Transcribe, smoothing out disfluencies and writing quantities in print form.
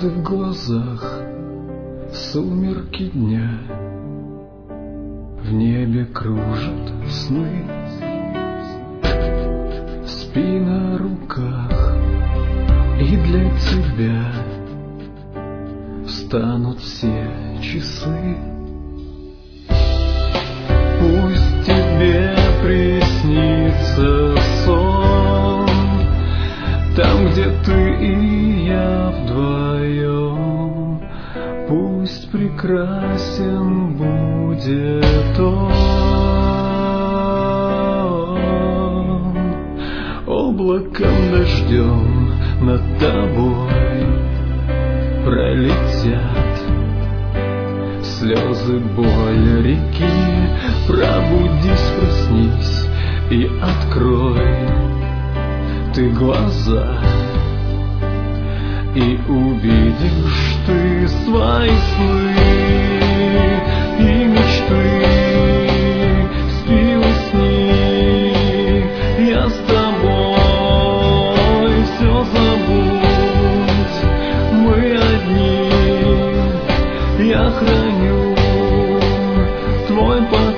звезды в глазах, сумерки дня, в небе кружат сны. Спи на руках, и для тебя встанут все часы. Пусть тебе приснится сон, там, где ты и я вдвоем. Пусть прекрасен будет он. Облаком, дождем над тобой пролетят слезы, боль реки. Пробудись, проснись и открой ты глаза, и увидишь ты свои сны и мечты. Спи, усни, я с тобой, все забудь, мы одни. Я храню твой покой.